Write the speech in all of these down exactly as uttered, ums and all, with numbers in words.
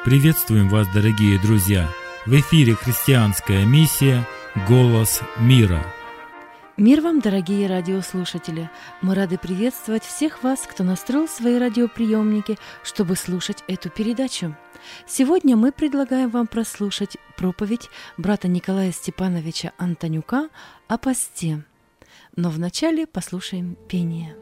Приветствуем вас, дорогие друзья! В эфире христианская миссия «Голос мира». Мир вам, дорогие радиослушатели! Мы рады приветствовать всех вас, кто настроил свои радиоприемники, чтобы слушать эту передачу. Сегодня мы предлагаем вам прослушать проповедь брата Николая Степановича Антонюка о посте. Но вначале послушаем пение.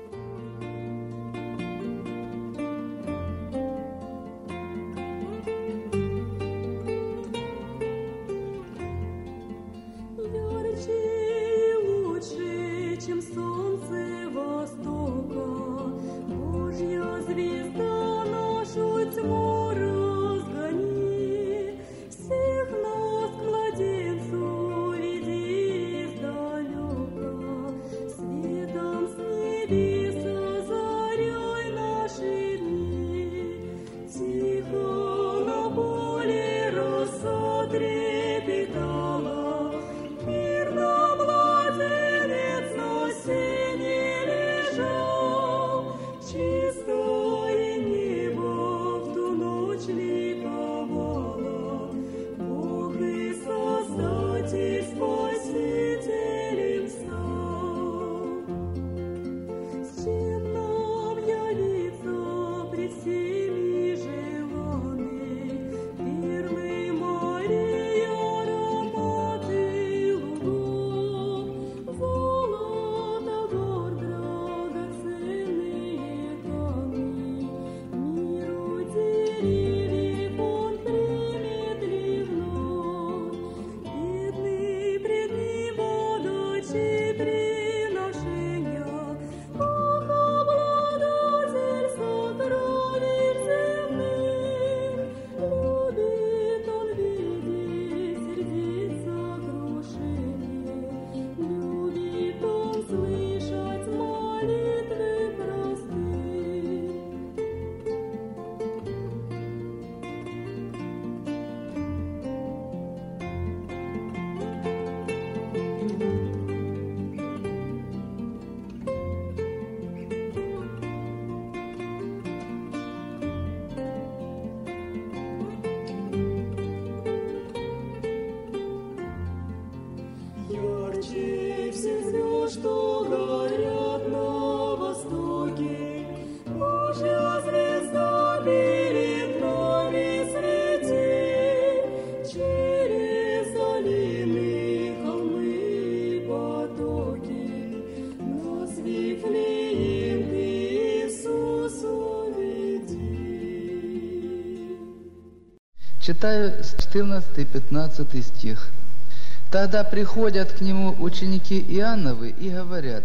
Читаю четырнадцатый-пятнадцатый стих. «Тогда приходят к нему ученики Иоанновы и говорят: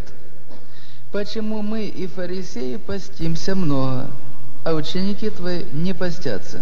почему мы и фарисеи постимся много, а ученики твои не постятся?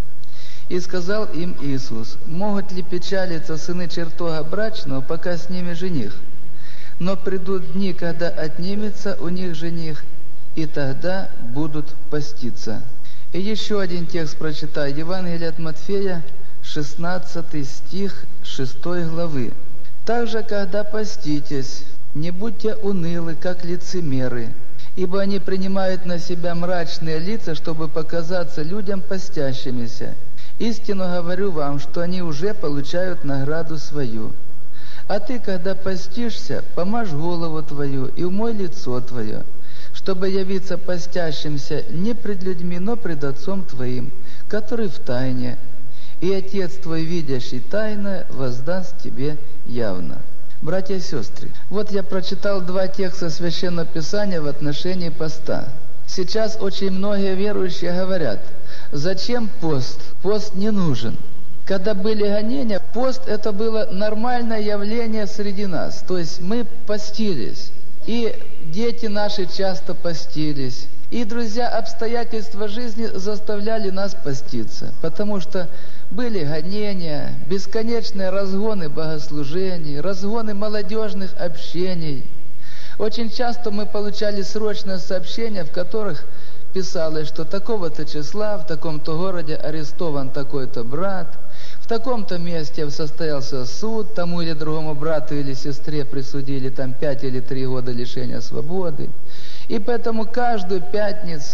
И сказал им Иисус: могут ли печалиться сыны чертога брачного, пока с ними жених? Но придут дни, когда отнимется у них жених, и тогда будут поститься». И еще один текст прочитаю. Евангелие от Матфея, шестнадцатый стих шестой главы. «Также, когда поститесь, не будьте унылы, как лицемеры, ибо они принимают на себя мрачные лица, чтобы показаться людям постящимися. Истинно говорю вам, что они уже получают награду свою. А ты, когда постишься, помажь голову твою и умой лицо твое, чтобы явиться постящимся не пред людьми, но пред Отцом твоим, который в тайне, и Отец твой, видящий тайное, воздаст тебе явно». Братья и сестры, вот я прочитал два текста Священного Писания в отношении поста. Сейчас очень многие верующие говорят: зачем пост? Пост не нужен. Когда были гонения, пост это было нормальное явление среди нас, то есть мы постились. И дети наши часто постились. И, друзья, обстоятельства жизни заставляли нас поститься, потому что были гонения, бесконечные разгоны богослужений, разгоны молодежных общений. Очень часто мы получали срочные сообщения, в которых писалось, что такого-то числа в таком-то городе арестован такой-то брат, в таком-то месте состоялся суд, тому или другому брату или сестре присудили там пять или три года лишения свободы. И поэтому каждую пятницу,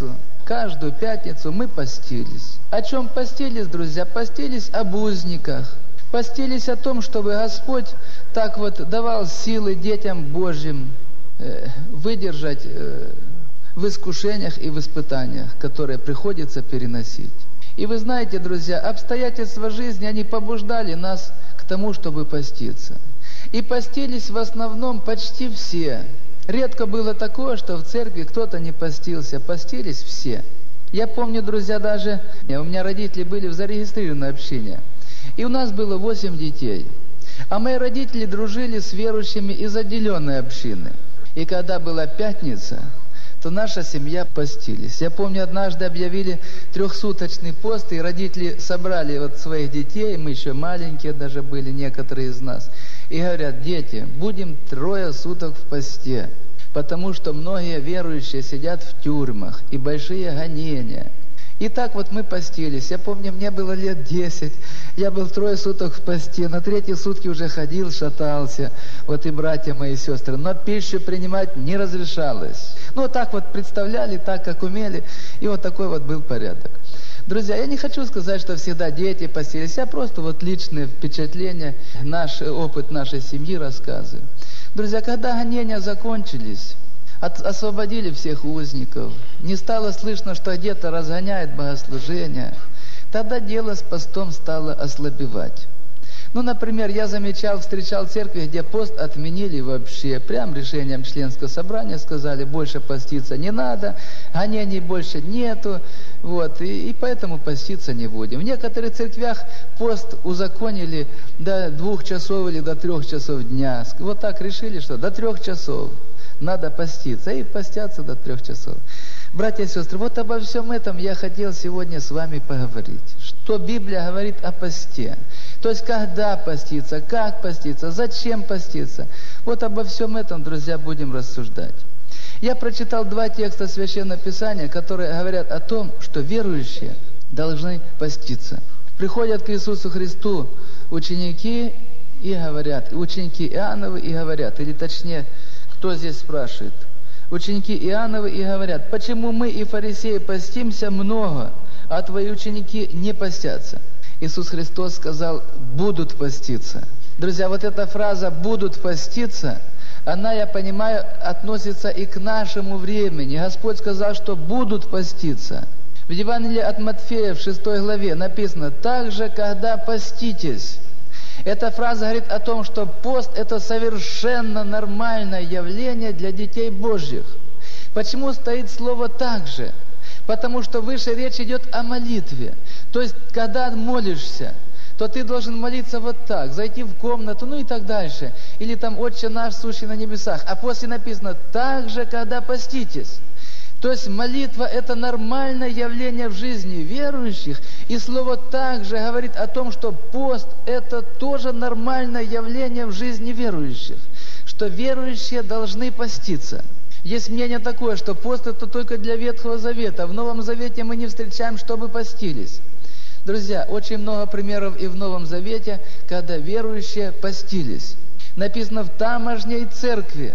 каждую пятницу мы постились. О чем постились, друзья? Постились об узниках. Постились о том, чтобы Господь так вот давал силы детям Божьим э, выдержать э, в искушениях и в испытаниях, которые приходится переносить. И вы знаете, друзья, обстоятельства жизни, они побуждали нас к тому, чтобы поститься. И постились в основном почти все. Редко было такое, что в церкви кто-то не постился. Постились все. Я помню, друзья, даже у меня родители были в зарегистрированной общине. И у нас было восемь детей. А мои родители дружили с верующими из отделенной общины. И когда была пятница, то наша семья постились. Я помню, однажды объявили трехсуточный пост, и родители собрали вот своих детей, мы еще маленькие даже были, некоторые из нас, и говорят: дети, будем трое суток в посте, потому что многие верующие сидят в тюрьмах, и большие гонения. И так вот мы постились. Я помню, мне было лет десять. Я был трое суток в посте. На третьи сутки уже ходил, шатался. Вот и братья мои, и сестры. Но пищу принимать не разрешалось. Ну, вот так вот представляли, так как умели. И вот такой вот был порядок. Друзья, я не хочу сказать, что всегда дети постились. Я просто вот личные впечатления, наш опыт нашей семьи рассказываю. Друзья, когда гонения закончились, От, освободили всех узников, не стало слышно, что где-то разгоняет богослужение, тогда дело с постом стало ослабевать. Ну, например, я замечал, встречал церкви, где пост отменили вообще, прям решением членского собрания сказали: больше поститься не надо, гонений больше нету, вот, и, и поэтому поститься не будем. В некоторых церквях пост узаконили до двух часов или до трех часов дня, вот так решили, что до трех часов надо поститься, и постятся до трех часов. Братья и сестры, вот обо всем этом я хотел сегодня с вами поговорить. Что Библия говорит о посте. То есть, когда поститься, как поститься, зачем поститься. Вот обо всем этом, друзья, будем рассуждать. Я прочитал два текста Священного Писания, которые говорят о том, что верующие должны поститься. Приходят к Иисусу Христу ученики и говорят, ученики Иоанновы и говорят, или точнее, кто здесь спрашивает? Ученики Иоанновы и говорят: почему мы и фарисеи постимся много, а твои ученики не постятся? Иисус Христос сказал: будут поститься. Друзья, вот эта фраза «будут поститься», она, я понимаю, относится и к нашему времени. Господь сказал, что будут поститься. В Евангелии от Матфея в шестой главе написано: «Также, когда поститесь». Эта фраза говорит о том, что пост – это совершенно нормальное явление для детей Божьих. Почему стоит слово «так же»? Потому что выше речь идет о молитве. То есть, когда молишься, то ты должен молиться вот так, зайти в комнату, ну и так дальше. Или там «Отче наш, сущий на небесах». А после написано «так же, когда поститесь». То есть молитва – это нормальное явление в жизни верующих. И слово также говорит о том, что пост – это тоже нормальное явление в жизни верующих. Что верующие должны поститься. Есть мнение такое, что пост – это только для Ветхого Завета. В Новом Завете мы не встречаем, чтобы постились. Друзья, очень много примеров и в Новом Завете, когда верующие постились. Написано: в тамошней церкви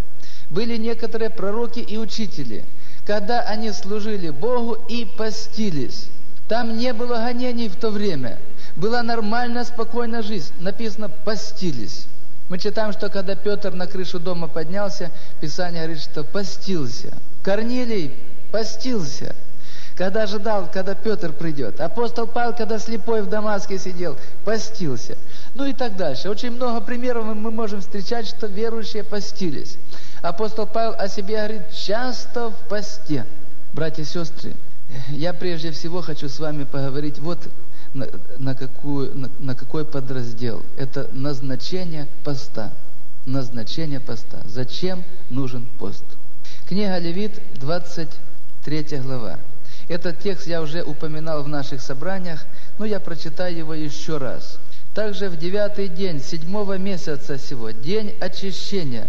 были некоторые пророки и учители, когда они служили Богу и постились. Там не было гонений в то время. Была нормальная, спокойная жизнь. Написано: постились. Мы читаем, что когда Петр на крышу дома поднялся, Писание говорит, что постился. Корнилий постился, когда ожидал, когда Петр придет. Апостол Павел, когда слепой в Дамаске сидел, постился. Ну и так дальше. Очень много примеров мы можем встречать, что верующие постились. Апостол Павел о себе говорит: часто в посте. Братья и сестры, я прежде всего хочу с вами поговорить вот на, на, какую, на, на какой подраздел. Это назначение поста. Назначение поста. Зачем нужен пост? Книга Левит, двадцать третья глава. Этот текст я уже упоминал в наших собраниях, но я прочитаю его еще раз. Также в девятый день седьмого месяца сего, день очищения,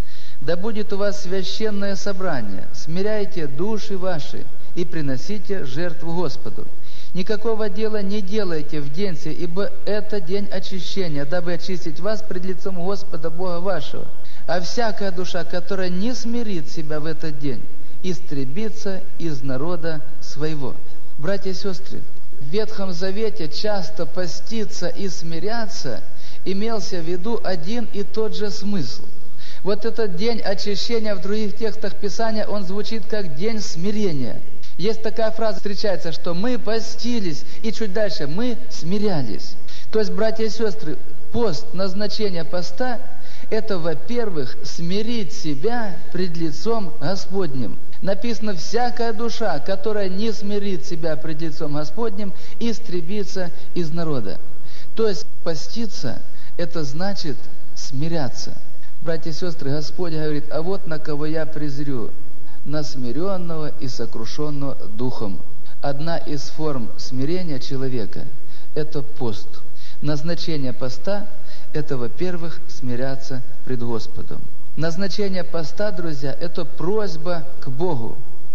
да будет у вас священное собрание, смиряйте души ваши и приносите жертву Господу. Никакого дела не делайте в день сей, ибо это день очищения, дабы очистить вас пред лицом Господа Бога вашего. А всякая душа, которая не смирит себя в этот день истребиться из народа своего. Братья и сестры, в Ветхом Завете часто поститься и смиряться имелся в виду один и тот же смысл. Вот этот день очищения в других текстах Писания, он звучит как день смирения. Есть такая фраза, встречается, что мы постились, и чуть дальше мы смирялись. То есть, братья и сестры, пост, назначение поста – это, во-первых, смирить себя пред лицом Господним. Написано, всякая душа, которая не смирит себя пред лицом Господним, истребится из народа. То есть, поститься – это значит смиряться. Братья и сестры, Господь говорит, а вот на кого я презрю, на смиренного и сокрушенного духом. Одна из форм смирения человека – это пост. Назначение поста – это, во-первых, смиряться пред Господом. Назначение поста, друзья, это просьба к Богу.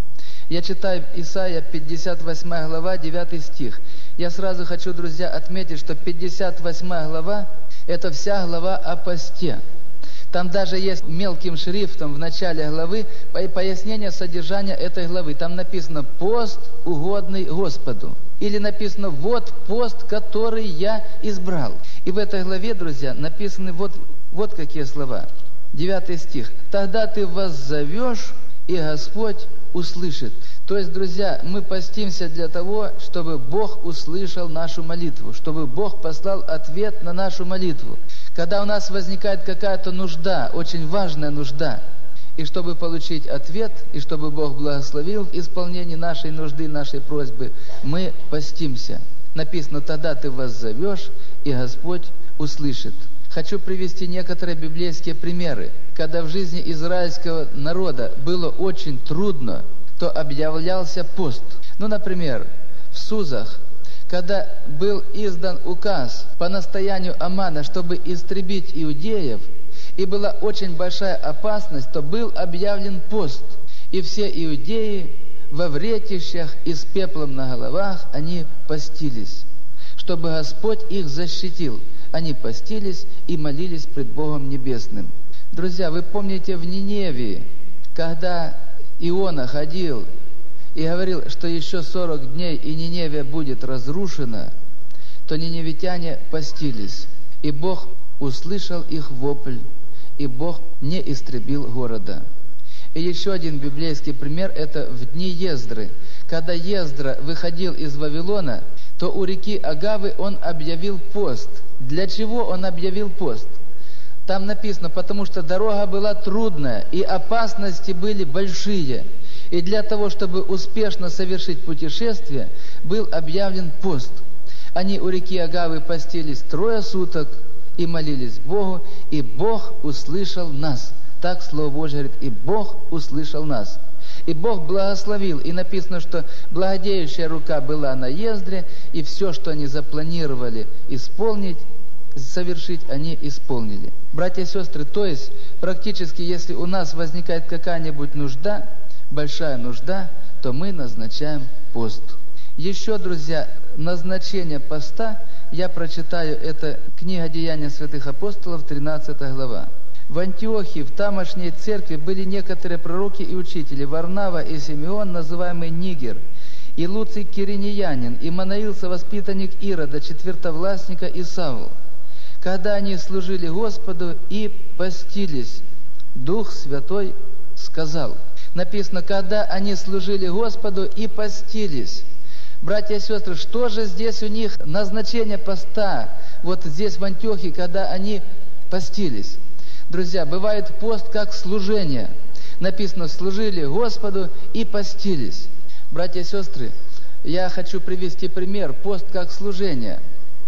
Я читаю Исайя пятьдесят восьмая глава, девятый стих. Я сразу хочу, друзья, отметить, что пятьдесят восьмая глава – это вся глава о посте. Там даже есть мелким шрифтом в начале главы пояснение содержания этой главы. Там написано «пост, угодный Господу». Или написано «вот пост, который я избрал». И в этой главе, друзья, написаны вот, вот какие слова. Девятый стих. «Тогда ты воззовешь, и Господь услышит». То есть, друзья, мы постимся для того, чтобы Бог услышал нашу молитву, чтобы Бог послал ответ на нашу молитву. Когда у нас возникает какая-то нужда, очень важная нужда, и чтобы получить ответ, и чтобы Бог благословил в исполнении нашей нужды, нашей просьбы, мы постимся. Написано, тогда ты воззовешь, и Господь услышит. Хочу привести некоторые библейские примеры. Когда в жизни израильского народа было очень трудно, то объявлялся пост. Ну, например, в Сузах, когда был издан указ по настоянию Амана, чтобы истребить иудеев, и была очень большая опасность, то был объявлен пост. И все иудеи во вретищах и с пеплом на головах, они постились, чтобы Господь их защитил. Они постились и молились пред Богом Небесным. Друзья, вы помните в Ниневии, когда Иона ходил и говорил, что еще сорок дней и Ниневия будет разрушена, то ниневитяне постились, и Бог услышал их вопль, и Бог не истребил города. И еще один библейский пример – это в дни Ездры. Когда Ездра выходил из Вавилона, то у реки Агавы он объявил пост. Для чего он объявил пост? Там написано, потому что дорога была трудная, и опасности были большие. И для того, чтобы успешно совершить путешествие, был объявлен пост. Они у реки Агавы постились трое суток и молились Богу, и Бог услышал нас. Так Слово Божье говорит, и Бог услышал нас. И Бог благословил, и написано, что благодеющая рука была на Ездре, и все, что они запланировали исполнить, совершить, они исполнили. Братья и сестры, то есть, практически, если у нас возникает какая-нибудь нужда, большая нужда, то мы назначаем пост. Еще, друзья, назначение поста, я прочитаю, это книга «Деяния святых апостолов», тринадцатая глава. В Антиохии, в тамошней церкви, были некоторые пророки и учители, Варнава и Симеон, называемый Нигер, и Луций Киринеянин, и Манаил, совоспитанник Ирода, четвертовластника, и Савл. Когда они служили Господу и постились, Дух Святой сказал. Написано, когда они служили Господу и постились. Братья и сестры, что же здесь у них назначение поста? Вот здесь в Антиохии, когда они постились. Друзья, бывает пост как служение. Написано, служили Господу и постились. Братья и сестры, я хочу привести пример. Пост как служение.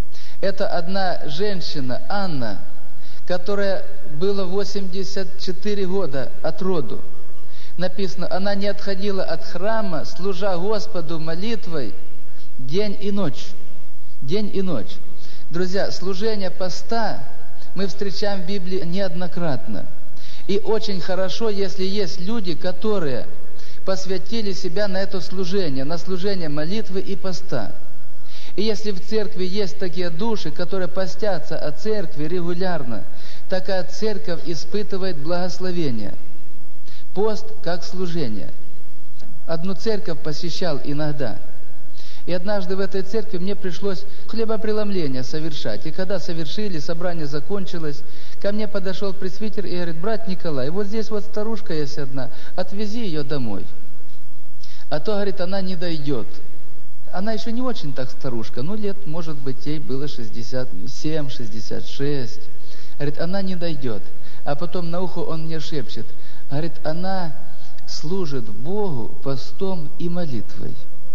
Это одна женщина, Анна, которая была восемьдесят четыре года от роду. Написано, она не отходила от храма, служа Господу молитвой день и ночь. День и ночь. Друзья, служение поста мы встречаем в Библии неоднократно. И очень хорошо, если есть люди, которые посвятили себя на это служение, на служение молитвы и поста. И если в церкви есть такие души, которые постятся от церкви регулярно, такая церковь испытывает благословение. Пост как служение. одну церковь посещал иногда. И однажды в этой церкви мне пришлось хлебопреломление совершать. И когда совершили, собрание закончилось, ко мне подошел пресвитер и говорит: брат Николай, вот здесь вот старушка есть одна, отвези ее домой. А то, говорит, она не дойдет. Она еще не очень так старушка, ну лет, может быть, ей было шестьдесят семь шестьдесят шесть. Говорит, она не дойдет. А потом на ухо он мне шепчет, говорит, она служит Богу постом и молитвой.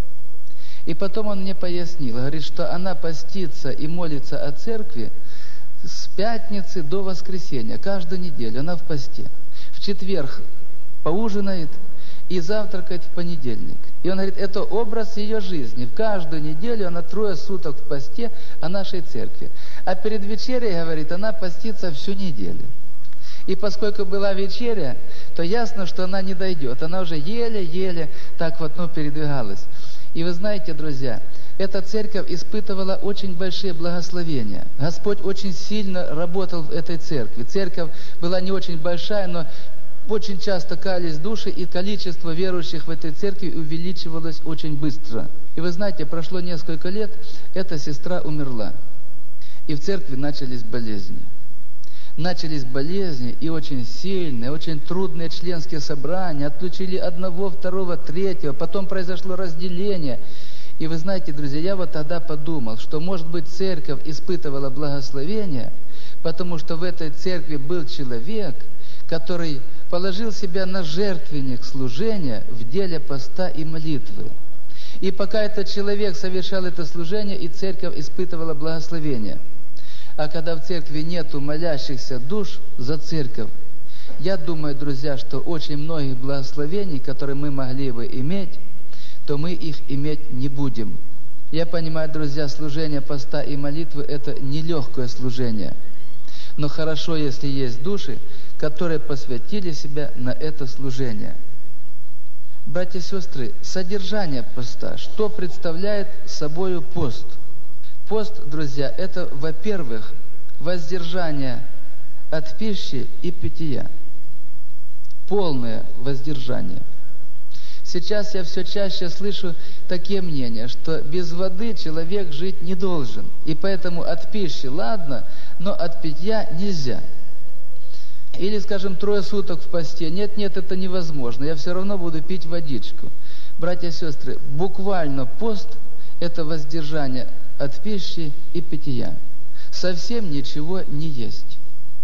И потом он мне пояснил, говорит, что она постится и молится о церкви с пятницы до воскресенья, каждую неделю она в посте. В четверг поужинает и завтракает в понедельник. И он говорит, это образ ее жизни. В каждую неделю она трое суток в посте о нашей церкви. А перед вечерей, говорит, она постится всю неделю. И поскольку была вечеря, то ясно, что она не дойдет. Она уже еле-еле так вот, ну, передвигалась. И вы знаете, друзья, эта церковь испытывала очень большие благословения. Господь очень сильно работал в этой церкви. Церковь была не очень большая, но очень часто каялись души, и количество верующих в этой церкви увеличивалось очень быстро. И вы знаете, прошло несколько лет, эта сестра умерла. И в церкви начались болезни. Начались болезни, и очень сильные, очень трудные членские собрания. Отключили одного, второго, третьего. Потом произошло разделение. И вы знаете, друзья, я вот тогда подумал, что, может быть, церковь испытывала благословение, потому что в этой церкви был человек, который положил себя на жертвенник служения в деле поста и молитвы. И пока этот человек совершал это служение, и церковь испытывала благословение. А когда в церкви нету молящихся душ за церковь, я думаю, друзья, что очень многих благословений, которые мы могли бы иметь, то мы их иметь не будем. Я понимаю, друзья, служение поста и молитвы – это нелегкое служение. Но хорошо, если есть души, которые посвятили себя на это служение. Братья и сестры, содержание поста. Что представляет собою пост? Пост, друзья, это, во-первых, воздержание от пищи и питья. Полное воздержание. Сейчас я все чаще слышу такие мнения, что без воды человек жить не должен. И поэтому от пищи ладно, но от питья нельзя. Или, скажем, трое суток в посте. Нет, нет, это невозможно. Я все равно буду пить водичку. Братья и сестры, буквально пост – это воздержание от пищи и питья. Совсем ничего не есть.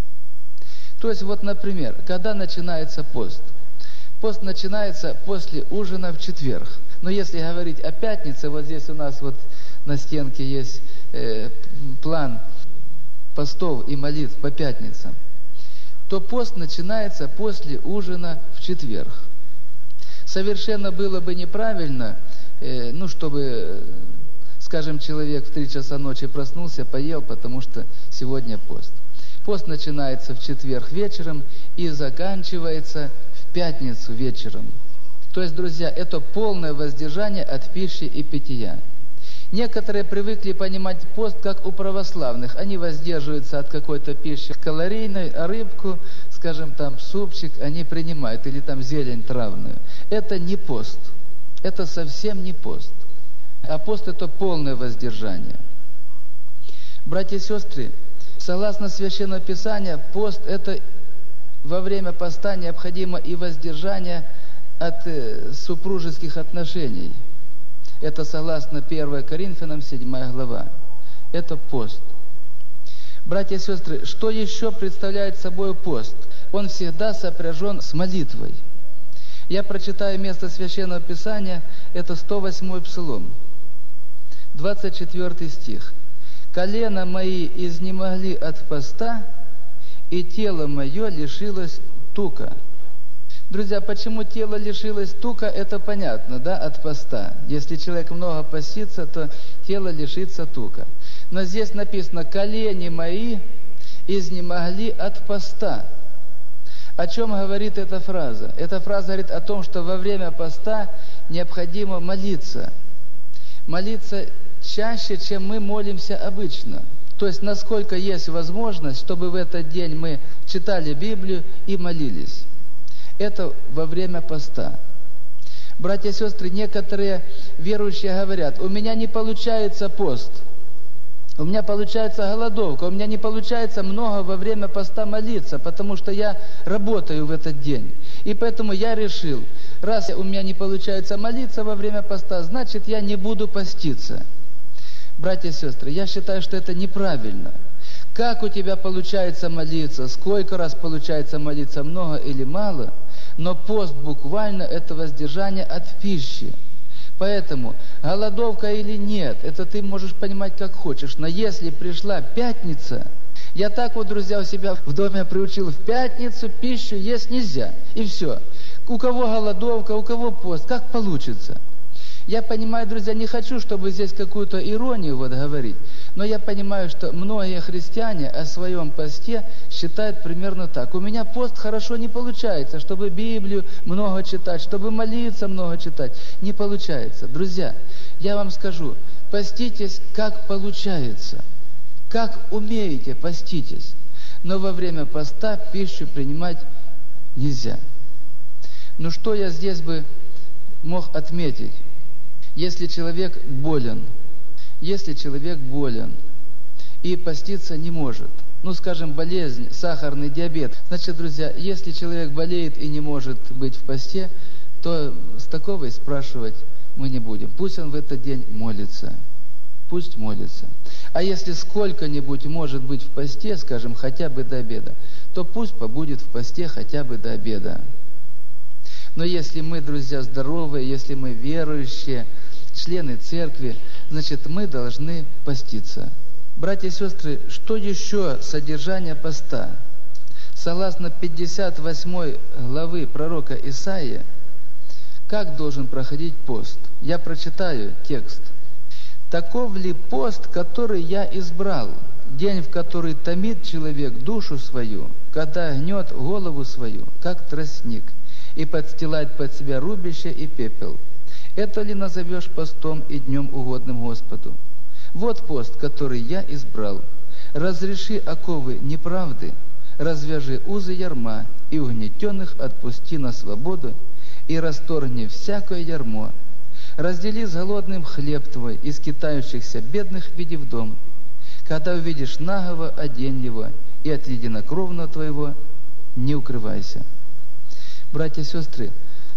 То есть, вот, например, когда начинается пост? Пост начинается после ужина в четверг. Но если говорить о пятнице, вот здесь у нас вот на стенке есть э, план постов и молитв по пятницам, то пост начинается после ужина в четверг. Совершенно было бы неправильно, э, ну, чтобы, скажем, человек в три часа ночи проснулся, поел, потому что сегодня пост. Пост начинается в четверг вечером и заканчивается в пятницу вечером. То есть, друзья, это полное воздержание от пищи и питья. Некоторые привыкли понимать пост, как у православных. Они воздерживаются от какой-то пищи калорийной, а рыбку, скажем, там, супчик они принимают, или там зелень травную. Это не пост. Это совсем не пост. А пост – это полное воздержание. Братья и сестры, согласно Священному Писанию, пост – это во время поста необходимо и воздержание от э, супружеских отношений. Это согласно первое Коринфянам, седьмая глава. Это пост. Братья и сестры, что еще представляет собой пост? Он всегда сопряжен с молитвой. Я прочитаю место Священного Писания, это сто восьмой Псалом, двадцать четвёртый стих. «Колена мои изнемогли от поста, и тело мое лишилось тука». Друзья, почему тело лишилось тука, это понятно, да, от поста. Если человек много постится, то тело лишится тука. Но здесь написано: «Колени мои изнемогли от поста». О чем говорит эта фраза? Эта фраза говорит о том, что во время поста необходимо молиться. Молиться чаще, чем мы молимся обычно. То есть, насколько есть возможность, чтобы в этот день мы читали Библию и молились. Это во время поста. Братья и сестры, некоторые верующие говорят: у меня не получается пост, у меня получается голодовка, у меня не получается много во время поста молиться, потому что я работаю в этот день. И поэтому я решил, раз у меня не получается молиться во время поста, значит, я не буду поститься. Братья и сестры, я считаю, что это неправильно. Как у тебя получается молиться, сколько раз получается молиться, много или мало, но пост буквально это воздержание от пищи. Поэтому голодовка или нет, это ты можешь понимать как хочешь. Но если пришла пятница, я так вот, друзья, у себя в доме приучил: в пятницу пищу есть нельзя. И все. У кого голодовка, у кого пост, как получится. Я понимаю, друзья, не хочу, чтобы здесь какую-то иронию вот говорить, но я понимаю, что многие христиане о своем посте считают примерно так: у меня пост хорошо не получается, чтобы Библию много читать, чтобы молиться много читать. Не получается. Друзья, я вам скажу, поститесь как получается, как умеете, поститесь. Но во время поста пищу принимать нельзя. Ну что я здесь бы мог отметить? Если человек болен, если человек болен и поститься не может, ну, скажем, болезнь, сахарный диабет, значит, друзья, если человек болеет и не может быть в посте, то с такого и спрашивать мы не будем. Пусть он в этот день молится, пусть молится. А если сколько-нибудь может быть в посте, скажем, хотя бы до обеда, то пусть побудет в посте хотя бы до обеда. Но если мы, друзья, здоровые, если мы верующие, члены церкви, значит, мы должны поститься. Братья и сестры, что еще содержание поста? Согласно пятьдесят восьмой главы пророка Исаии, как должен проходить пост? Я прочитаю текст. «Таков ли пост, который я избрал, день, в который томит человек душу свою, когда гнет голову свою, как тростник, и подстилает под себя рубище и пепел? Это ли назовешь постом и днем угодным Господу? Вот пост, который я избрал. Разреши оковы неправды, развяжи узы ярма, и угнетенных отпусти на свободу, и расторгни всякое ярмо. Раздели с голодным хлеб твой, и скитающихся бедных веди в дом. Когда увидишь нагого, одень его, и от единокровного твоего не укрывайся». Братья и сестры,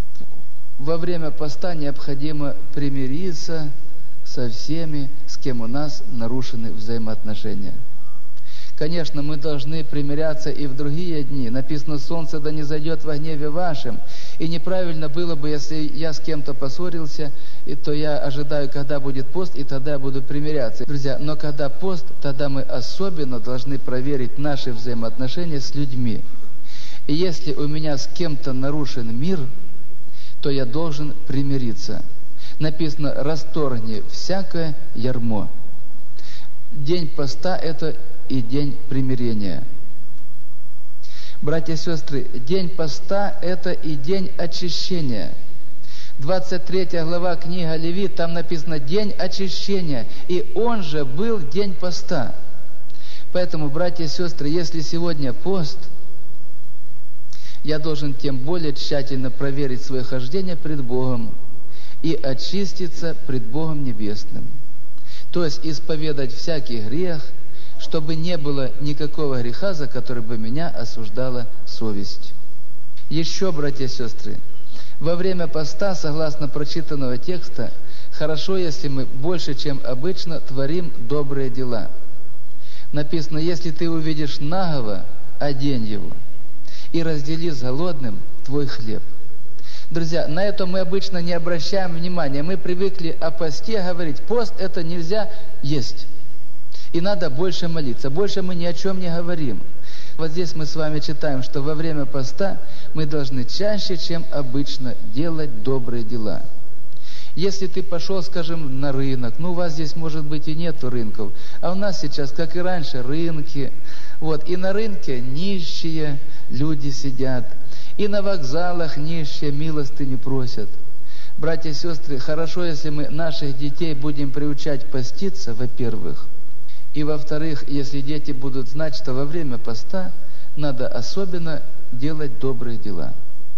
во время поста необходимо примириться со всеми, с кем у нас нарушены взаимоотношения. Конечно, мы должны примиряться и в другие дни. Написано: солнце да не зайдет во гневе вашем. И неправильно было бы, если я с кем-то поссорился, и то я ожидаю, когда будет пост, и тогда я буду примиряться. Друзья, но когда пост, тогда мы особенно должны проверить наши взаимоотношения с людьми. И если у меня с кем-то нарушен мир, то я должен примириться. Написано: расторгни всякое ярмо. День поста – это и день примирения. Братья и сестры, день поста – это и день очищения. двадцать третья глава книга Левит, там написано «день очищения», и он же был день поста. Поэтому, братья и сестры, если сегодня пост, я должен тем более тщательно проверить свое хождение пред Богом и очиститься пред Богом Небесным. То есть исповедать всякий грех, чтобы не было никакого греха, за который бы меня осуждала совесть. Еще, братья и сестры, во время поста, согласно прочитанного текста, хорошо, если мы больше, чем обычно, творим добрые дела. Написано: если ты увидишь нагого, одень его, и раздели с голодным твой хлеб. Друзья, на это мы обычно не обращаем внимания. Мы привыкли о посте говорить: пост – это нельзя есть. И надо больше молиться. Больше мы ни о чем не говорим. Вот здесь мы с вами читаем, что во время поста мы должны чаще, чем обычно, делать добрые дела. Если ты пошел, скажем, на рынок, ну у вас здесь, может быть, и нету рынков, а у нас сейчас, как и раньше, рынки. Вот, и на рынке нищие люди сидят, и на вокзалах нищие милостыню просят. Братья и сестры, хорошо, если мы наших детей будем приучать поститься, во-первых, и во-вторых, если дети будут знать, что во время поста надо особенно делать добрые дела.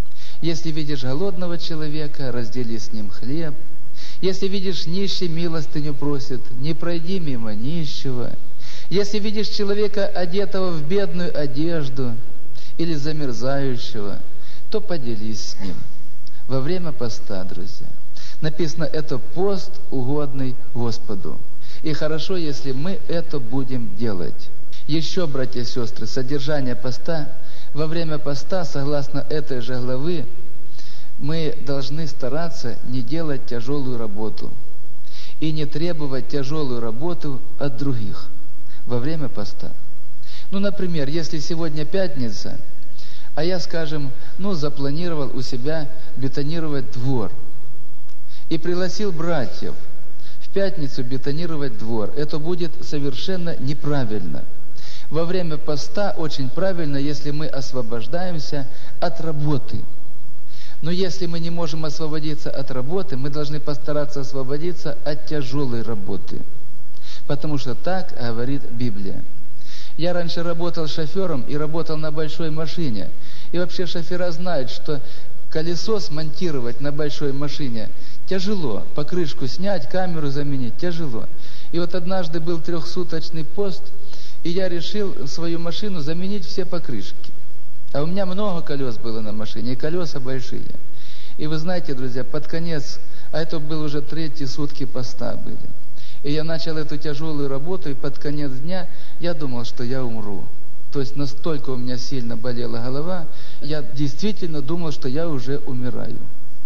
Если видишь голодного человека, раздели с ним хлеб. Если видишь нищий, милостыню просит, не пройди мимо нищего. Если видишь человека, одетого в бедную одежду или замерзающего, то поделись с ним. Во время поста, друзья. Написано, это пост, угодный Господу. И хорошо, если мы это будем делать. Еще, братья и сестры, содержание поста. Во время поста, согласно этой же главы, мы должны стараться не делать тяжелую работу и не требовать тяжелую работу от других во время поста. Ну, например, если сегодня пятница, а я, скажем, ну, запланировал у себя бетонировать двор и пригласил братьев в пятницу бетонировать двор, это будет совершенно неправильно. Во время поста очень правильно, если мы освобождаемся от работы. Но если мы не можем освободиться от работы, мы должны постараться освободиться от тяжелой работы. Потому что так говорит Библия. Я раньше работал шофером и работал на большой машине. И вообще шофера знают, что колесо смонтировать на большой машине тяжело. Покрышку снять, камеру заменить тяжело. И вот однажды был трехсуточный пост, и я решил свою машину заменить все покрышки. А у меня много колес было на машине, и колеса большие. И вы знаете, друзья, под конец, а это был уже третьи сутки поста были. И я начал эту тяжелую работу, и под конец дня я думал, что я умру. То есть настолько у меня сильно болела голова, я действительно думал, что я уже умираю.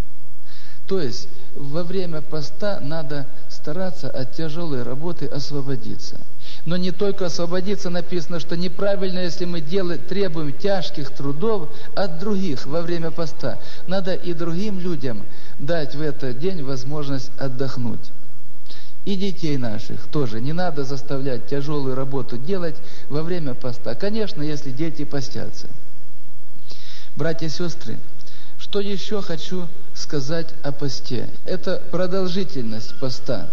То есть во время поста надо стараться от тяжелой работы освободиться. Но не только освободиться, написано, что неправильно, если мы делаем, требуем тяжких трудов от других во время поста. Надо и другим людям дать в этот день возможность отдохнуть. И детей наших тоже не надо заставлять тяжелую работу делать во время поста. Конечно, если дети постятся. Братья и сестры, что еще хочу сказать о посте? Это продолжительность поста.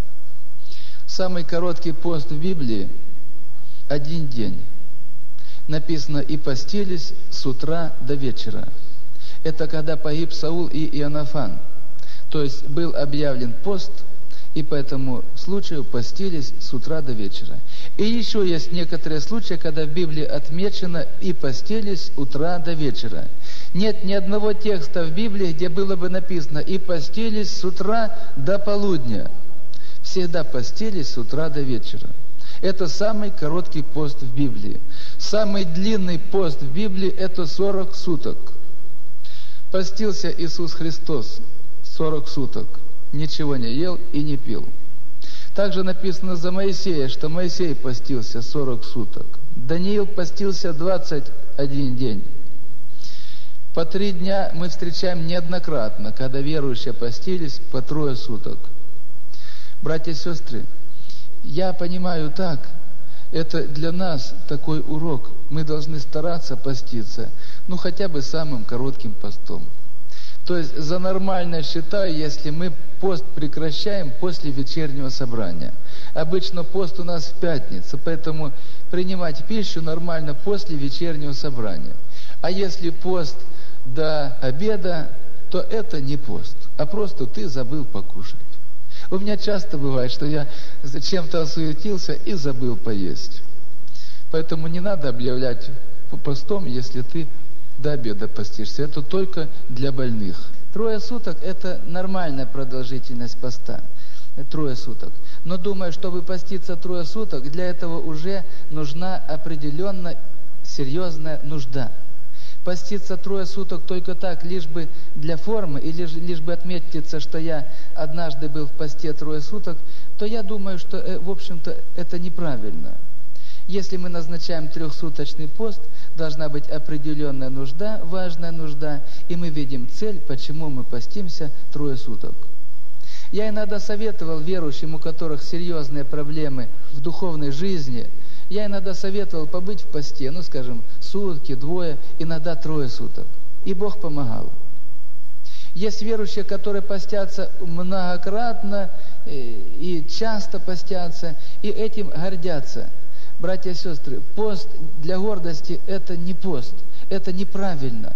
Самый короткий пост в Библии – один день. Написано, и постились с утра до вечера. Это когда погиб Саул и Иоаннафан. То есть был объявлен пост, и по этому случаю постились с утра до вечера. И еще есть некоторые случаи, когда в Библии отмечено «и постились с утра до вечера». Нет ни одного текста в Библии, где было бы написано «и постились с утра до полудня». Всегда постились с утра до вечера. Это самый короткий пост в Библии. Самый длинный пост в Библии – это сорок суток. Постился Иисус Христос сорок суток. Ничего не ел и не пил. Также написано за Моисея, что Моисей постился сорок суток. Даниил постился двадцать один день. По три дня мы встречаем неоднократно, когда верующие постились по трое суток. Братья и сестры, я понимаю так, это для нас такой урок. Мы должны стараться поститься, ну хотя бы самым коротким постом. То есть за нормально считаю, если мы пост прекращаем после вечернего собрания. Обычно пост у нас в пятницу, поэтому принимать пищу нормально после вечернего собрания. А если пост до обеда, то это не пост, а просто ты забыл покушать. У меня часто бывает, что я зачем-то осуетился и забыл поесть. Поэтому не надо объявлять постом, если ты до обеда постишься. Это только для больных. Трое суток – это нормальная продолжительность поста. Трое суток. Но думаю, чтобы поститься трое суток, для этого уже нужна определенно серьезная нужда. Поститься трое суток только так, лишь бы для формы, или лишь, лишь бы отметиться, что я однажды был в посте трое суток, то я думаю, что, в общем-то, это неправильно. Если мы назначаем трехсуточный пост, должна быть определенная нужда, важная нужда, и мы видим цель, почему мы постимся трое суток. Я иногда советовал верующим, у которых серьезные проблемы в духовной жизни, я иногда советовал побыть в посте, ну, скажем, сутки, двое, иногда трое суток. И Бог помогал. Есть верующие, которые постятся многократно и часто постятся, и этим гордятся. Братья и сестры, пост для гордости – это не пост, это неправильно.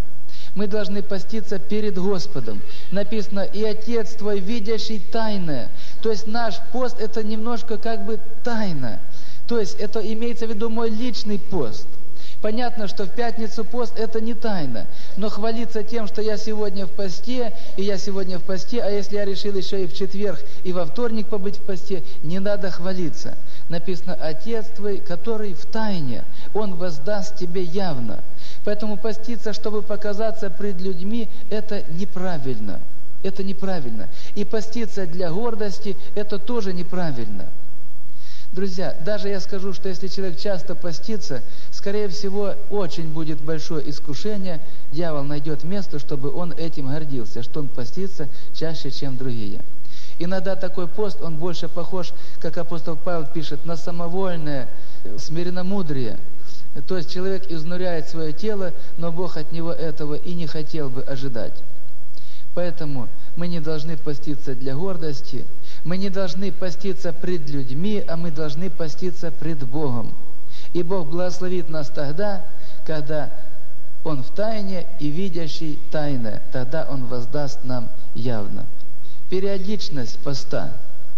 Мы должны поститься перед Господом. Написано, и Отец твой, видящий тайное. То есть наш пост это немножко как бы тайна. То есть это имеется в виду мой личный пост. Понятно, что в пятницу пост это не тайна, но хвалиться тем, что я сегодня в посте, и я сегодня в посте, а если я решил еще и в четверг, и во вторник побыть в посте, не надо хвалиться. Написано, Отец твой, который в тайне, Он воздаст тебе явно. Поэтому поститься, чтобы показаться пред людьми, это неправильно. Это неправильно. И поститься для гордости, это тоже неправильно. Друзья, даже я скажу, что если человек часто постится, скорее всего, очень будет большое искушение, дьявол найдет место, чтобы он этим гордился, что он постится чаще, чем другие. Иногда такой пост, он больше похож, как апостол Павел пишет, на самовольное смиренномудрие. То есть человек изнуряет свое тело, но Бог от него этого и не хотел бы ожидать. Поэтому мы не должны поститься для гордости, мы не должны поститься пред людьми, а мы должны поститься пред Богом. И Бог благословит нас тогда, когда Он в тайне и видящий тайное, тогда Он воздаст нам явно. Периодичность поста.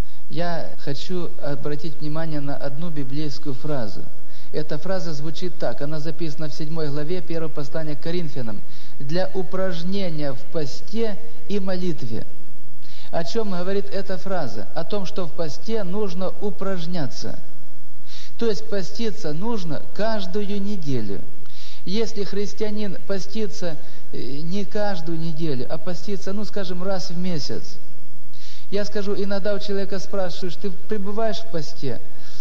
Я хочу обратить внимание на одну библейскую фразу. Эта фраза звучит так, она записана в седьмой главе первого послания к Коринфянам. Для упражнения в посте и молитве. О чем говорит эта фраза? О том, что в посте нужно упражняться. То есть поститься нужно каждую неделю. Если христианин постится не каждую неделю, а постится, ну, скажем, раз в месяц. Я скажу, иногда у человека спрашиваешь, ты пребываешь в посте?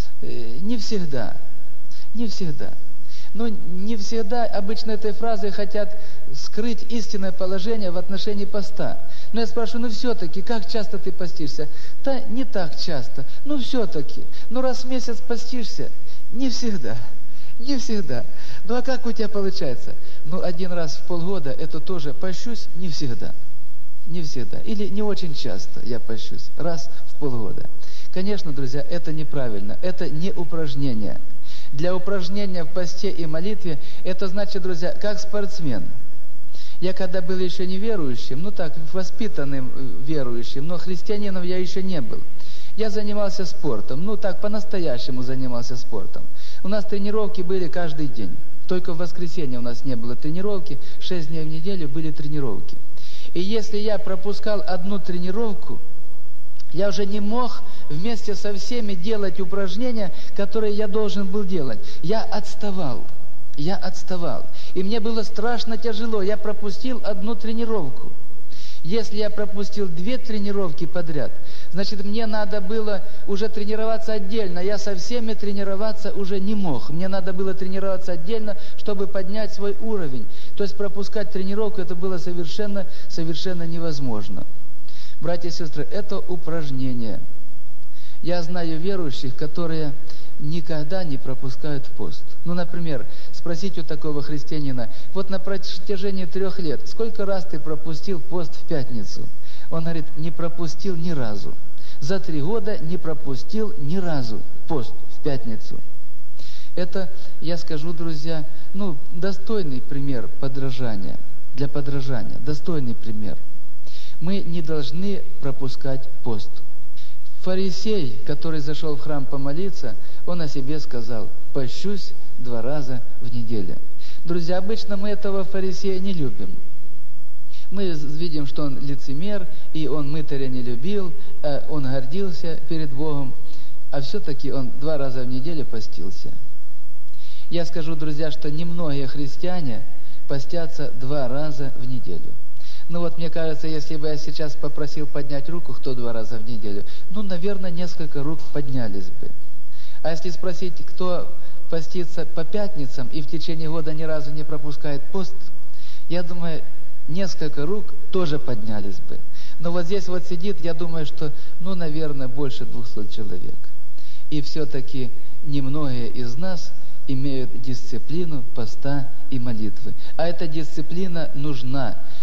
Не всегда. Не всегда. Но не всегда обычно этой фразой хотят скрыть истинное положение в отношении поста. Но я спрашиваю, ну все-таки, как часто ты постишься? Да не так часто. Ну все-таки. Ну раз в месяц постишься? Не всегда. Не всегда. Ну а как у тебя получается? Ну один раз в полгода, это тоже пощусь? Не всегда. Не всегда. Или не очень часто я пощусь. Раз в полгода. Конечно, друзья, это неправильно. Это не упражнение. Для упражнения в посте и молитве, это значит, друзья, как спортсмен. Я когда был еще не верующим, ну так, воспитанным верующим, но христианином я еще не был. Я занимался спортом, ну так, по-настоящему занимался спортом. У нас тренировки были каждый день. Только в воскресенье у нас не было тренировки, шесть дней в неделю были тренировки. И если я пропускал одну тренировку, я уже не мог вместе со всеми делать упражнения, которые я должен был делать. Я отставал. Я отставал. И мне было страшно тяжело. Я пропустил одну тренировку. Если я пропустил две тренировки подряд, значит, мне надо было уже тренироваться отдельно. Я со всеми тренироваться уже не мог. Мне надо было тренироваться отдельно, чтобы поднять свой уровень. То есть пропускать тренировку, это было совершенно, совершенно невозможно. Братья и сестры, это упражнение. Я знаю верующих, которые никогда не пропускают пост. Ну, например, спросить у такого христианина, вот на протяжении трех лет, сколько раз ты пропустил пост в пятницу? Он говорит, не пропустил ни разу. За три года не пропустил ни разу пост в пятницу. Это, я скажу, друзья, ну, достойный пример подражания, для подражания, достойный пример. Мы не должны пропускать пост. Фарисей, который зашел в храм помолиться, он о себе сказал, пощусь два раза в неделю. Друзья, обычно мы этого фарисея не любим. Мы видим, что он лицемер, и он мытаря не любил, он гордился перед Богом, а все-таки он два раза в неделю постился. Я скажу, друзья, что немногие христиане постятся два раза в неделю. Ну вот, мне кажется, если бы я сейчас попросил поднять руку, кто два раза в неделю, ну, наверное, несколько рук поднялись бы. А если спросить, кто постится по пятницам и в течение года ни разу не пропускает пост, я думаю, несколько рук тоже поднялись бы. Но вот здесь вот сидит, я думаю, что, ну, наверное, больше двухсот человек. И все-таки немногие из нас имеют дисциплину поста и молитвы. А эта дисциплина нужна.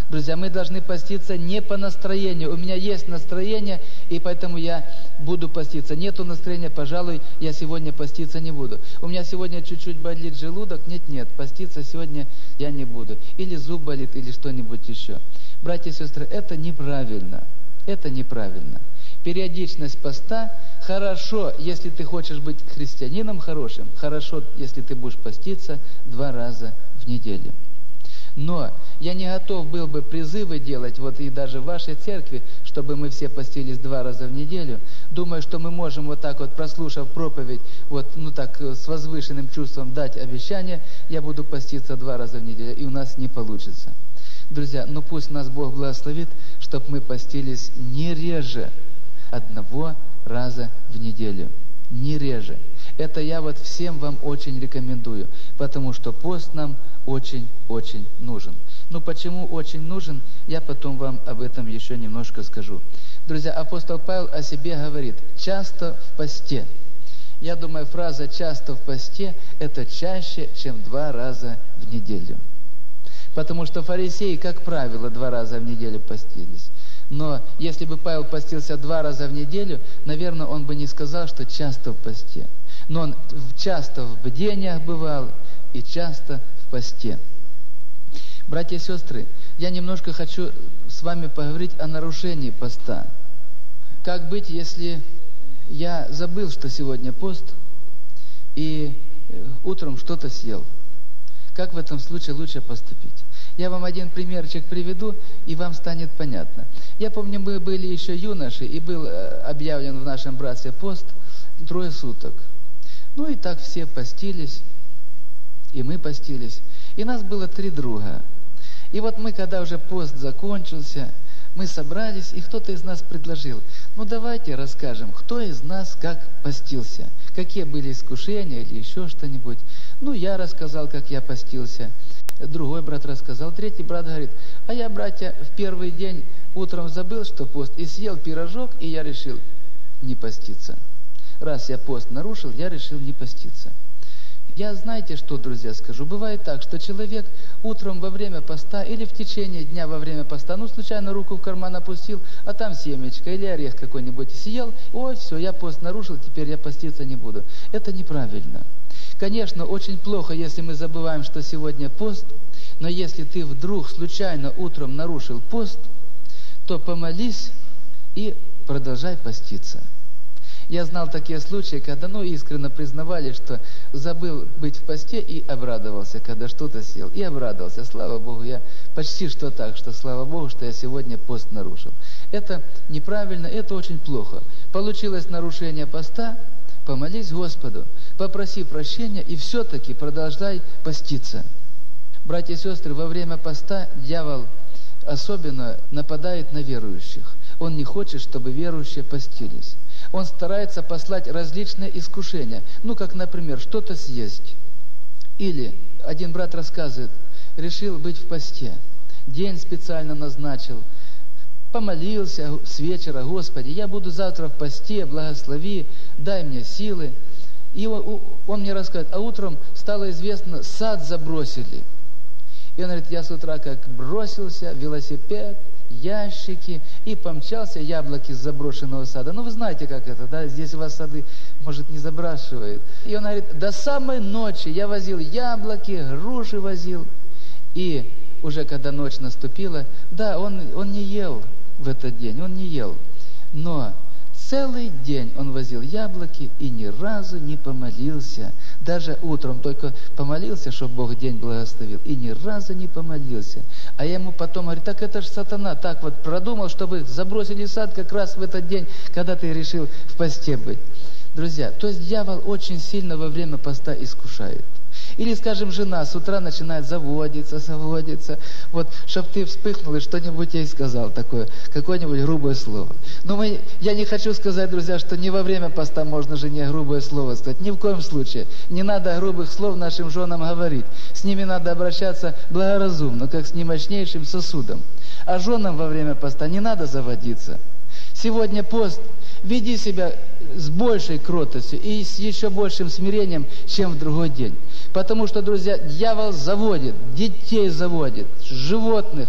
Друзья, мы должны поститься не по настроению. У меня есть настроение, и поэтому я буду поститься. Нету настроения, пожалуй, я сегодня поститься не буду. У меня сегодня чуть-чуть болит желудок. Нет-нет, поститься сегодня я не буду. Или зуб болит, или что-нибудь еще. Братья и сестры, это неправильно. Это неправильно. Периодичность поста хорошо, если ты хочешь быть христианином хорошим. Хорошо, если ты будешь поститься два раза в неделю. Но я не готов был бы призывы делать, вот и даже в вашей церкви, чтобы мы все постились два раза в неделю. Думаю, что мы можем вот так вот, прослушав проповедь, вот, ну так, с возвышенным чувством дать обещание, я буду поститься два раза в неделю, и у нас не получится. Друзья, ну пусть нас Бог благословит, чтобы мы постились не реже одного раза в неделю. Не реже. Это я вот всем вам очень рекомендую, потому что пост нам очень-очень нужен. Ну, почему очень нужен, я потом вам об этом еще немножко скажу. Друзья, апостол Павел о себе говорит: часто в посте. Я думаю, фраза «часто в посте» – это чаще, чем два раза в неделю. Потому что фарисеи, как правило, два раза в неделю постились. Но если бы Павел постился два раза в неделю, наверное, он бы не сказал, что часто в посте. Но он часто в бдениях бывал и часто в посте. Братья и сестры, я немножко хочу с вами поговорить о нарушении поста. Как быть, если я забыл, что сегодня пост, и утром что-то съел? Как в этом случае лучше поступить? Я вам один примерчик приведу, и вам станет понятно. Я помню, мы были еще юноши, и был объявлен в нашем братстве пост трое суток. Ну и так все постились, и мы постились. И нас было три друга. И вот мы, когда уже пост закончился, мы собрались, и кто-то из нас предложил: ну давайте расскажем, кто из нас как постился, какие были искушения или еще что-нибудь. Ну, я рассказал, как я постился. Другой брат рассказал, третий брат говорит: а я, братья, в первый день утром забыл, что пост, и съел пирожок, и я решил не поститься. Раз я пост нарушил, я решил не поститься. Я, знаете что, друзья, скажу, бывает так, что человек утром во время поста или в течение дня во время поста, ну, случайно руку в карман опустил, а там семечко или орех какой-нибудь съел, ой, все, я пост нарушил, теперь я поститься не буду. Это неправильно. Конечно, очень плохо, если мы забываем, что сегодня пост, но если ты вдруг случайно утром нарушил пост, то помолись и продолжай поститься. Я знал такие случаи, когда, ну, искренне признавали, что забыл быть в посте и обрадовался, когда что-то съел. И обрадовался, слава Богу, я почти что так, что слава Богу, что я сегодня пост нарушил. Это неправильно, это очень плохо. Получилось нарушение поста, помолись Господу, попроси прощения и все-таки продолжай поститься. Братья и сестры, во время поста дьявол особенно нападает на верующих. Он не хочет, чтобы верующие постились. Он старается послать различные искушения. Ну, как, например, что-то съесть. Или один брат рассказывает, решил быть в посте. День специально назначил. Помолился с вечера: Господи, я буду завтра в посте, благослови, дай мне силы. И он, он мне рассказывает, а утром стало известно, сад забросили. И он говорит, я с утра как бросился, велосипед, ящики, и помчался яблоки с заброшенного сада. Ну, вы знаете, как это, да? Здесь у вас сады, может, не забрасывают. И он говорит, до самой ночи я возил яблоки, груши возил. И уже когда ночь наступила, да, он, он не ел в этот день, он не ел. Но целый день он возил яблоки и ни разу не помолился. Даже утром только помолился, чтобы Бог день благословил, и ни разу не помолился. А я ему потом говорю, так это же сатана так вот продумал, чтобы забросили сад как раз в этот день, когда ты решил в посте быть. Друзья, то есть дьявол очень сильно во время поста искушает. Или, скажем, жена с утра начинает заводиться, заводиться. Вот, чтоб ты вспыхнул и что-нибудь ей сказал такое, какое-нибудь грубое слово. Но мы, я не хочу сказать, друзья, что не во время поста можно жене грубое слово сказать. Ни в коем случае. Не надо грубых слов нашим женам говорить. С ними надо обращаться благоразумно, как с немощнейшим сосудом. А женам во время поста не надо заводиться. Сегодня пост. Веди себя с большей кротостью и с еще большим смирением, чем в другой день. Потому что, друзья, дьявол заводит, детей заводит, животных.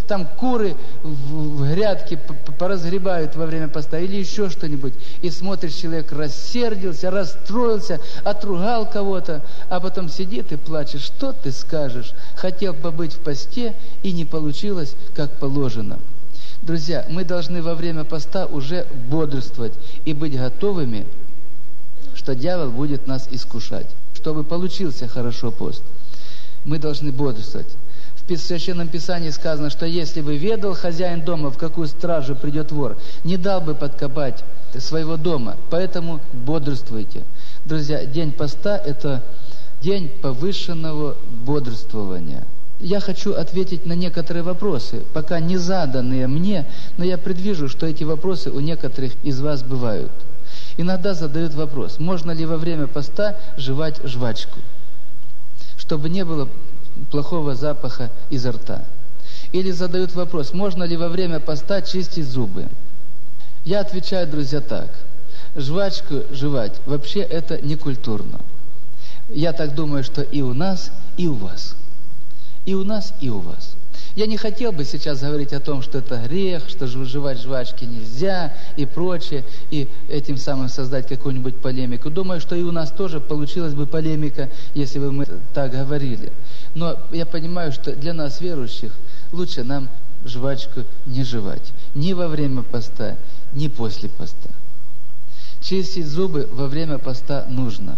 там куры в, в грядке поразгребают во время поста или еще что-нибудь. И смотришь, человек рассердился, расстроился, отругал кого-то, а потом сидит и плачет. Что ты скажешь? Хотел побыть в посте, и не получилось, как положено. Друзья, мы должны во время поста уже бодрствовать и быть готовыми, что дьявол будет нас искушать. Чтобы получился хорошо пост, мы должны бодрствовать. В Священном Писании сказано, что если бы ведал хозяин дома, в какую стражу придет вор, не дал бы подкопать своего дома. Поэтому бодрствуйте. Друзья, день поста – это день повышенного бодрствования. Я хочу ответить на некоторые вопросы, пока не заданные мне, но я предвижу, что эти вопросы у некоторых из вас бывают. Иногда задают вопрос, можно ли во время поста жевать жвачку, чтобы не было плохого запаха изо рта. Или задают вопрос, можно ли во время поста чистить зубы. Я отвечаю, друзья, так. Жвачку жевать вообще это не культурно. Я так думаю, что и у нас, и у вас. И у нас, и у вас. Я не хотел бы сейчас говорить о том, что это грех, что жевать жвачки нельзя и прочее, и этим самым создать какую-нибудь полемику. Думаю, что и у нас тоже получилась бы полемика, если бы мы так говорили. Но я понимаю, что для нас, верующих, лучше нам жвачку не жевать. Ни во время поста, ни после поста. Чистить зубы во время поста нужно.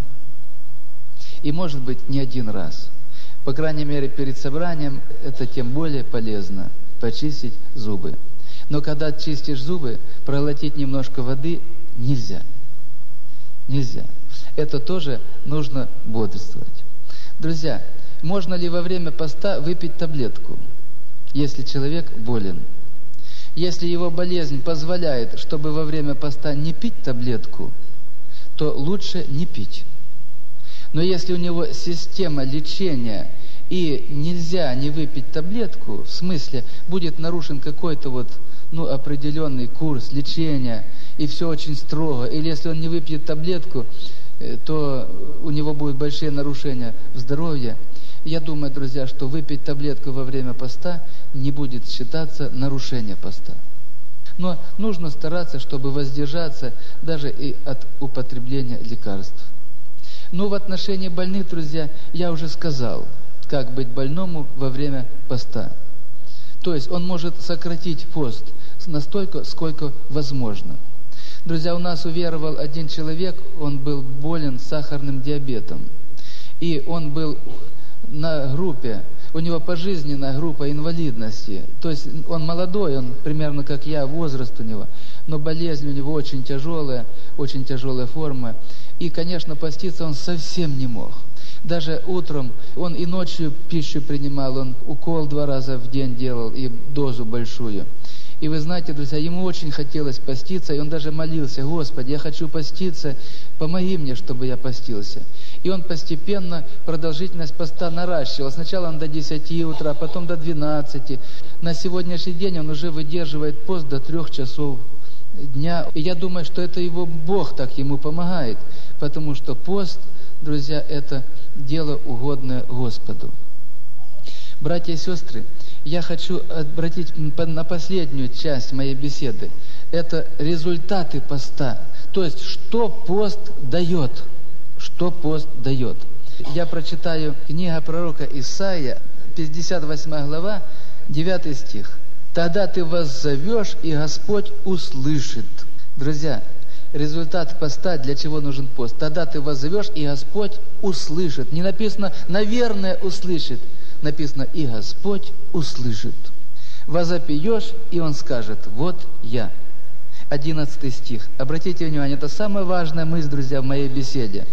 И может быть не один раз. По крайней мере, перед собранием это тем более полезно, почистить зубы. Но когда чистишь зубы, проглотить немножко воды нельзя. Нельзя. Это тоже нужно бодрствовать. Друзья, можно ли во время поста выпить таблетку, если человек болен? Если его болезнь позволяет, чтобы во время поста не пить таблетку, то лучше не пить. Но если у него система лечения и нельзя не выпить таблетку, в смысле будет нарушен какой-то вот, ну, определенный курс лечения, и все очень строго, или если он не выпьет таблетку, то у него будут большие нарушения в здоровье, я думаю, друзья, что выпить таблетку во время поста не будет считаться нарушением поста. Но нужно стараться, чтобы воздержаться даже и от употребления лекарств. Но в отношении больных, друзья, я уже сказал, как быть больному во время поста. То есть он может сократить пост настолько, сколько возможно. Друзья, у нас уверовал один человек, он был болен сахарным диабетом. И он был на группе, у него пожизненная группа инвалидности. То есть он молодой, он примерно как я, возраст у него. Но болезнь у него очень тяжелая, очень тяжелая форма. И, конечно, поститься он совсем не мог. Даже утром он и ночью пищу принимал, он укол два раза в день делал и дозу большую. И вы знаете, друзья, ему очень хотелось поститься, и он даже молился: Господи, я хочу поститься, помоги мне, чтобы я постился. И он постепенно продолжительность поста наращивал. Сначала он до десяти утра, потом до двенадцати. На сегодняшний день он уже выдерживает пост до трех часов дня. И я думаю, что это его Бог так ему помогает, потому что пост, друзья, это дело угодное Господу. Братья и сестры, я хочу обратить на последнюю часть моей беседы. Это результаты поста. То есть, что пост дает. Что пост дает. Я прочитаю книга пророка Исаия, пятьдесят восьмая глава, девятый стих. «Тогда ты воззовешь, и Господь услышит». Друзья, результат поста, для чего нужен пост? Тогда ты воззовешь, и Господь услышит. Не написано «наверное услышит». Написано «и Господь услышит». Возопьешь, и Он скажет: «Вот я». Одиннадцатый стих. Обратите внимание, это самая важная мысль, друзья, в моей беседе.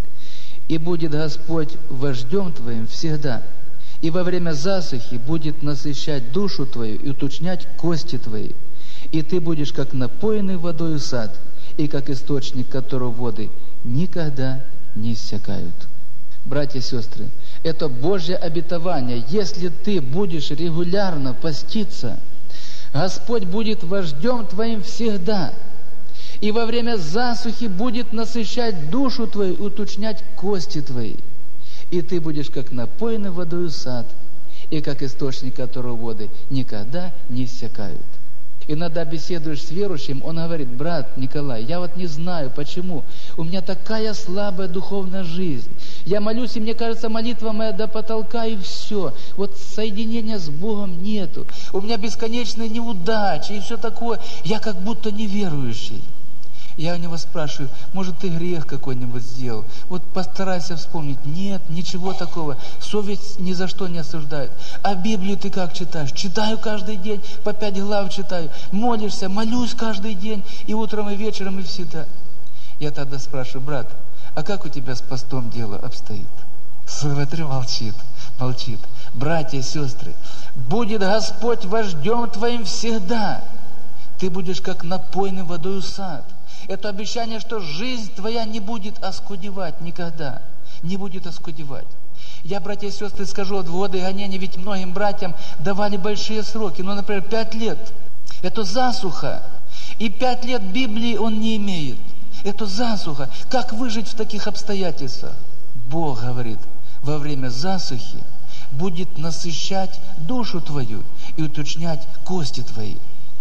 «И будет Господь вождем твоим всегда, и во время засухи будет насыщать душу твою и уточнять кости твои. И ты будешь как напоенный водою сад, и как источник, которого воды никогда не иссякают». Братья и сестры, это Божье обетование. Если ты будешь регулярно поститься, Господь будет вождем твоим всегда. И во время засухи будет насыщать душу твою, уточнять кости твои. И ты будешь как напоенный водою сад, и как источник, которого воды никогда не иссякают. Иногда беседуешь с верующим, он говорит: брат Николай, я вот не знаю почему, у меня такая слабая духовная жизнь. Я молюсь, и мне кажется, молитва моя до потолка, и все. Вот соединения с Богом нету. У меня бесконечные неудачи и все такое. Я как будто неверующий. Я у него спрашиваю: может, ты грех какой-нибудь сделал? Вот постарайся вспомнить. Нет, ничего такого. Совесть ни за что не осуждает. А Библию ты как читаешь? Читаю каждый день, по пять глав читаю. Молишься, молюсь каждый день, и утром, и вечером, и всегда. Я тогда спрашиваю: брат, а как у тебя с постом дело обстоит? Смотри, молчит, молчит. Братья и сестры, будет Господь вождем твоим всегда. Ты будешь как напоенный водою сад. Это обещание, что жизнь твоя не будет оскудевать никогда. Не будет оскудевать. Я, братья и сестры, скажу, от года гонения, ведь многим братьям давали большие сроки. Ну, например, пять лет. Это засуха. И пять лет Библии он не имеет. Это засуха. Как выжить в таких обстоятельствах? Бог говорит, во время засухи будет насыщать душу твою и уточнять кости твои.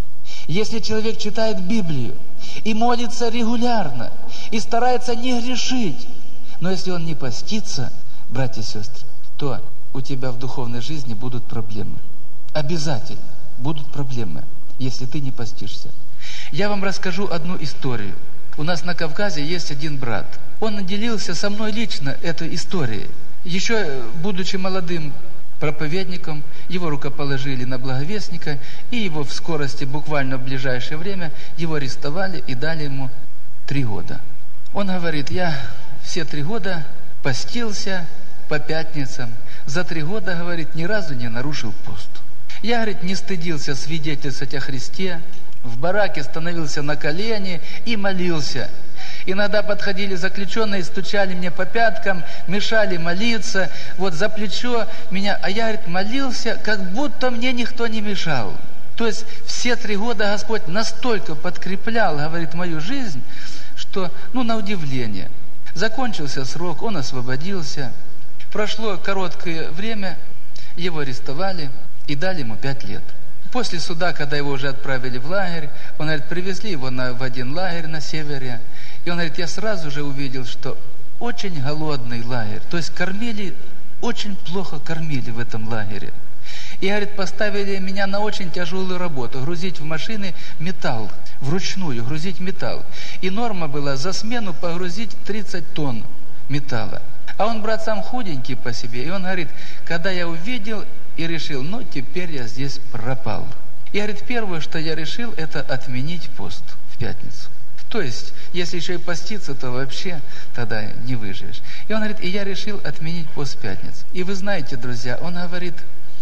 Если человек читает Библию и молится регулярно, и старается не грешить, но если он не постится, братья и сестры, то у тебя в духовной жизни будут проблемы. Обязательно будут проблемы, если ты не постишься. Я вам расскажу одну историю. У нас на Кавказе есть один брат. Он делился со мной лично этой историей. Еще будучи молодым проповедником, его рукоположили на благовестника, и его в скорости, буквально в ближайшее время, его арестовали и дали ему три года. Он говорит: я все три года постился по пятницам. За три года, говорит, ни разу не нарушил пост. Я, говорит, не стыдился свидетельствовать о Христе, в бараке становился на колени и молился. Иногда подходили заключенные, стучали мне по пяткам, мешали молиться, вот за плечо меня, а я, говорит, молился, как будто мне никто не мешал. То есть все три года Господь настолько подкреплял, говорит, мою жизнь, что, ну, на удивление. Закончился срок, он освободился. Прошло короткое время, его арестовали и дали ему пять лет. После суда, когда его уже отправили в лагерь, он, говорит, привезли его на, в один лагерь на севере. И он говорит, я сразу же увидел, что очень голодный лагерь. То есть кормили, очень плохо кормили в этом лагере. И, говорит, поставили меня на очень тяжелую работу. Грузить в машины металл, вручную грузить металл. И норма была за смену погрузить тридцать тонн металла. А он, брат, сам худенький по себе. И он говорит, когда я увидел и решил, ну, теперь я здесь пропал. И, говорит, первое, что я решил, это отменить пост в пятницу. То есть, если еще и поститься, то вообще тогда не выживешь. И он говорит, и я решил отменить пост в пятницу. И вы знаете, друзья, он говорит,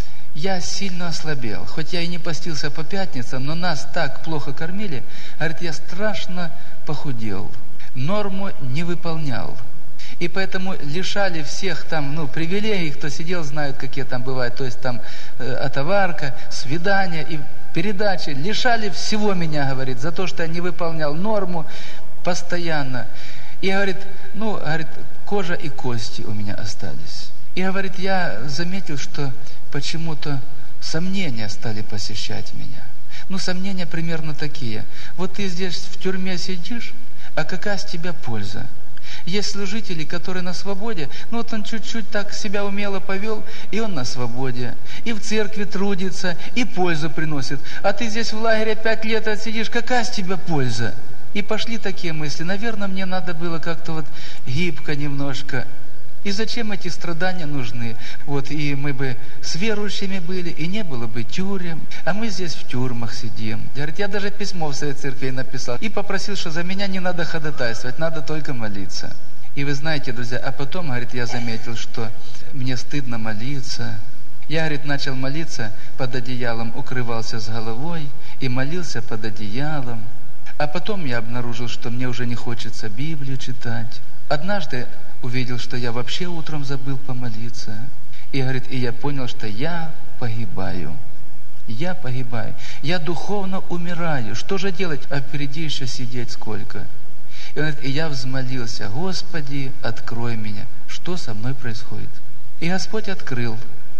я сильно ослабел. Хоть я и не постился по пятницам, но нас так плохо кормили. Говорит, я страшно похудел. Норму не выполнял. И поэтому лишали всех там, ну, привилегий, кто сидел, знают, какие там бывают. То есть там э, отоварка, свидания и передачи. Лишали всего меня, говорит, за то, что я не выполнял норму постоянно. И говорит, ну, говорит, кожа и кости у меня остались. И говорит, я заметил, что почему-то сомнения стали посещать меня. Ну, сомнения примерно такие. Вот ты здесь в тюрьме сидишь, а какая с тебя польза? Есть служители, которые на свободе, ну вот он чуть-чуть так себя умело повел, и он на свободе. И в церкви трудится, и пользу приносит. А ты здесь в лагере пять лет отсидишь, какая с тебя польза? И пошли такие мысли, наверное, мне надо было как-то вот гибко немножко. И зачем эти страдания нужны? Вот, и мы бы с верующими были, и не было бы тюрем, а мы здесь в тюрьмах сидим. Говорит, я даже письмо в Совет Церквей написал и попросил, что за меня не надо ходатайствовать, надо только молиться. И вы знаете, друзья, а потом, говорит, я заметил, что мне стыдно молиться. Я, говорит, начал молиться под одеялом, укрывался с головой и молился под одеялом. А потом я обнаружил, что мне уже не хочется Библию читать. Однажды увидел, что я вообще утром забыл помолиться. И, говорит, и я понял, что я погибаю. Я погибаю. Я духовно умираю. Что же делать? А впереди еще сидеть сколько. И, он говорит, и я взмолился, Господи, открой меня. Что со мной происходит? И Господь открыл.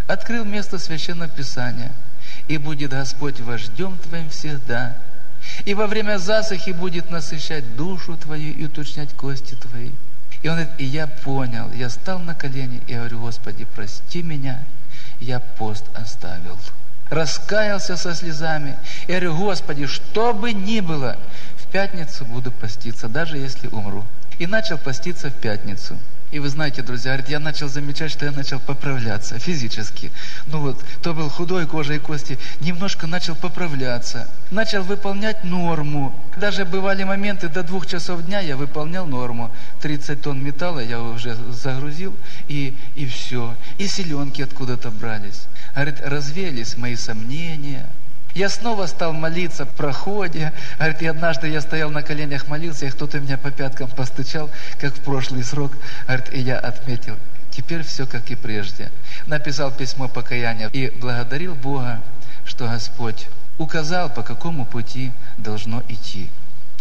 открыл место Священного Писания. И будет Господь вождем твоим всегда. И во время засухи будет насыщать душу твою и уточнять кости твои. И он говорит, и я понял, я стал на колени и говорю, Господи, прости меня, я пост оставил. Раскаялся со слезами. И говорю, Господи, что бы ни было, в пятницу буду поститься, даже если умру. И начал поститься в пятницу. И вы знаете, друзья, говорит, я начал замечать, что я начал поправляться физически. Ну вот, то был худой, кожа и кости, немножко начал поправляться. Начал выполнять норму. Даже бывали моменты, до двух часов дня я выполнял норму. тридцать тонн металла я уже загрузил, и, и все. И селенки откуда-то брались. Говорит, развеялись мои сомнения. Я снова стал молиться в проходе. Говорит, и однажды я стоял на коленях, молился, и кто-то меня по пяткам постучал, как в прошлый срок. Говорит, и я отметил, теперь все как и прежде. Написал письмо покаяния и благодарил Бога, что Господь указал, по какому пути должно идти.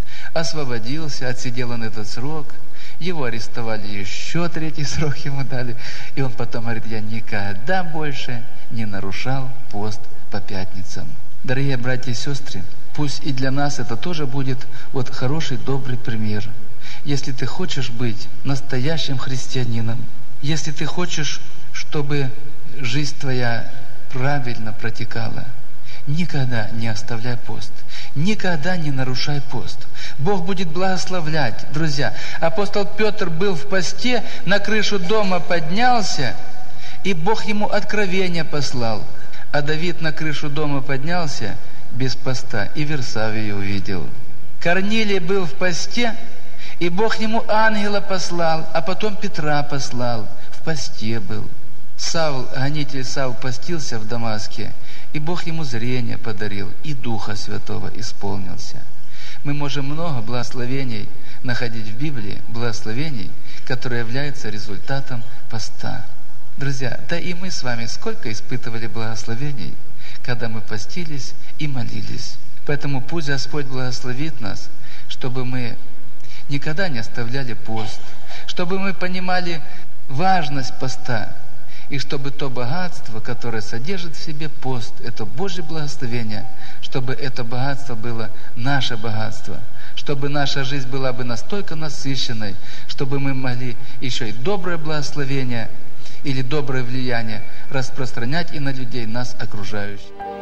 Освободился, отсидел он этот срок. Его арестовали, еще третий срок ему дали. И он потом говорит, я никогда больше не нарушал пост по пятницам. Дорогие братья и сестры, пусть и для нас это тоже будет вот хороший, добрый пример. Если ты хочешь быть настоящим христианином, если ты хочешь, чтобы жизнь твоя правильно протекала, никогда не оставляй пост, никогда не нарушай пост. Бог будет благословлять, друзья. Апостол Петр был в посте, на крышу дома поднялся, и Бог ему откровение послал. А Давид на крышу дома поднялся без поста и Версавию увидел. Корнилий был в посте, и Бог ему ангела послал, а потом Петра послал. В посте был. Савл, гонитель Савл, постился в Дамаске, и Бог ему зрение подарил, и Духа Святого исполнился. Мы можем много благословений находить в Библии, благословений, которые являются результатом поста. Друзья, да и мы с вами сколько испытывали благословений, когда мы постились и молились. Поэтому пусть Господь благословит нас, чтобы мы никогда не оставляли пост, чтобы мы понимали важность поста, и чтобы то богатство, которое содержит в себе пост, это Божье благословение, чтобы это богатство было наше богатство, чтобы наша жизнь была бы настолько насыщенной, чтобы мы могли еще и доброе благословение или доброе влияние распространять и на людей, нас окружающих.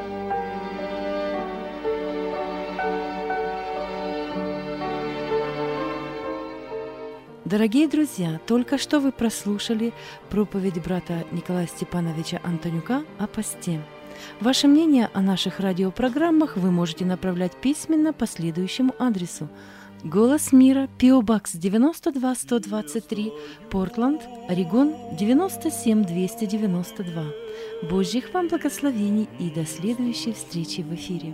Дорогие друзья, только что вы прослушали проповедь брата Николая Степановича Антонюка о посте. Ваше мнение о наших радиопрограммах вы можете направлять письменно по следующему адресу: Голос мира, пи о Бокс девяносто два сто двадцать три, Портланд, Орегон девяносто семь двести девяносто два. Божьих вам благословений и до следующей встречи в эфире.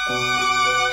Thank you.